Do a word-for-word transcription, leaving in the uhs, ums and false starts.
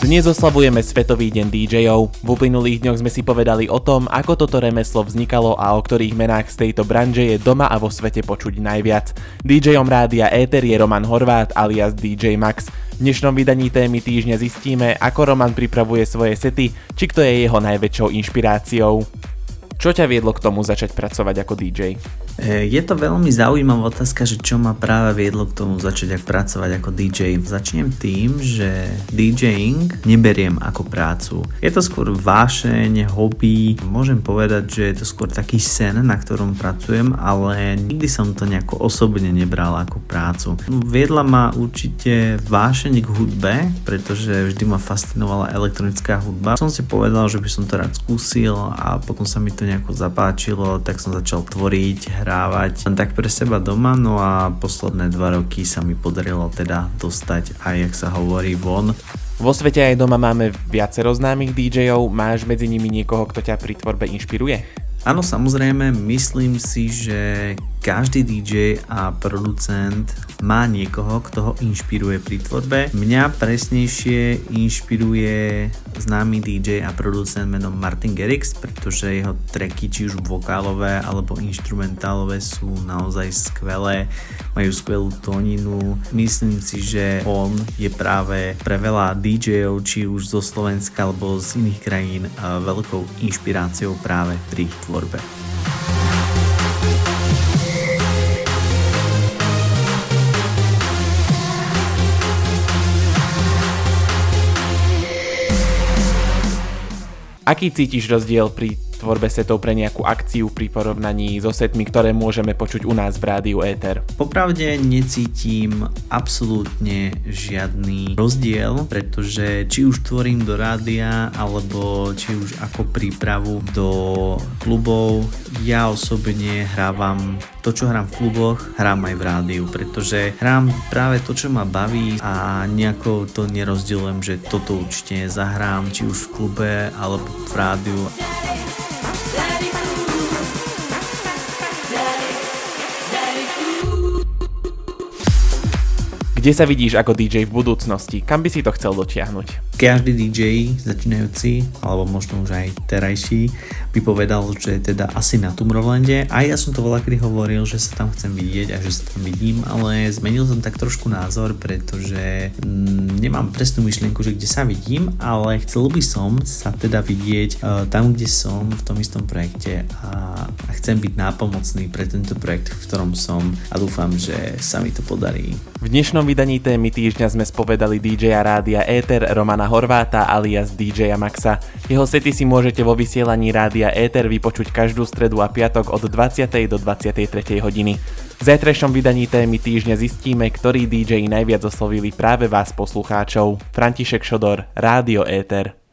Dnes oslavujeme Svetový deň dí džejov. V uplynulých dňoch sme si povedali o tom, ako toto remeslo vznikalo a o ktorých menách z tejto branže je doma a vo svete počuť najviac. dí džejom Rádia Éter je Roman Horváth alias dí džej Max. V dnešnom vydaní témy týždňa zistíme, ako Roman pripravuje svoje sety, či kto je jeho najväčšou inšpiráciou. Čo ťa viedlo k tomu začať pracovať ako dí džej? Je to veľmi zaujímavá otázka, že čo ma práve viedlo k tomu začať pracovať ako dí džej. Začnem tým, že DJing neberiem ako prácu. Je to skôr vášeň, hobby. Môžem povedať, že je to skôr taký sen, na ktorom pracujem, ale nikdy som to nejako osobne nebral ako prácu. Viedla ma určite vášeň k hudbe, pretože vždy ma fascinovala elektronická hudba. Som si povedal, že by som to rád skúsil a potom sa mi to nejako zapáčilo, tak som začal tvoriť, hrávať len tak pre seba doma, no a posledné dva roky sa mi podarilo teda dostať aj, jak sa hovorí, von. Vo svete aj doma máme viacero známych dí džejov, máš medzi nimi niekoho, kto ťa pri tvorbe inšpiruje? Áno, samozrejme, myslím si, že každý dí džej a producent má niekoho, kto ho inšpiruje pri tvorbe. Mňa presnejšie inšpiruje známy dí džej a producent menom Martin Garrix, pretože jeho tracky, či už vokálové alebo inštrumentálové, sú naozaj skvelé, majú skvelú tóninu. Myslím si, že on je práve pre veľa dí džejov, či už zo Slovenska alebo z iných krajín, veľkou inšpiráciou práve pri tvorbe. Aký cítiš rozdiel pri tvorbe setov pre nejakú akciu pri porovnaní so setmi, ktoré môžeme počuť u nás v Rádiu Éter? Popravde necítim absolútne žiadny rozdiel, pretože či už tvorím do rádia, alebo či už ako prípravu do klubov, ja osobne hrávam to, čo hrám v kluboch, hrám aj v rádiu, pretože hrám práve to, čo ma baví a nejako to nerozdeľujem, že toto určite zahrám, či už v klube alebo v rádiu. Kde sa vidíš ako dí džej v budúcnosti? Kam by si to chcel dotiahnuť? Každý dí džej začínajúci, alebo možno už aj terajší, by povedal, že teda asi na Tomorrowlande. A ja som to veľakedy hovoril, že sa tam chcem vidieť a že sa tam vidím, ale zmenil som tak trošku názor, pretože mm, nemám presnú myšlienku, že kde sa vidím, ale chcel by som sa teda vidieť uh, tam, kde som, v tom istom projekte a, a chcem byť nápomocný pre tento projekt, v ktorom som a dúfam, že sa mi to podarí. V dnešnom vydaní témy týždňa sme spovedali dí džeja Rádia Éter Romana Horvátha alias dí džeja Maxa. Jeho sety si môžete vo vysielaní Rádia Éter vypočuť každú stredu a piatok od dvadsiatej do dvadsiatej tretej hodiny. V zajtrajšom vydaní témy týždňa zistíme, ktorí dí džeji najviac oslovili práve vás poslucháčov. František Šodor, Rádio Éter.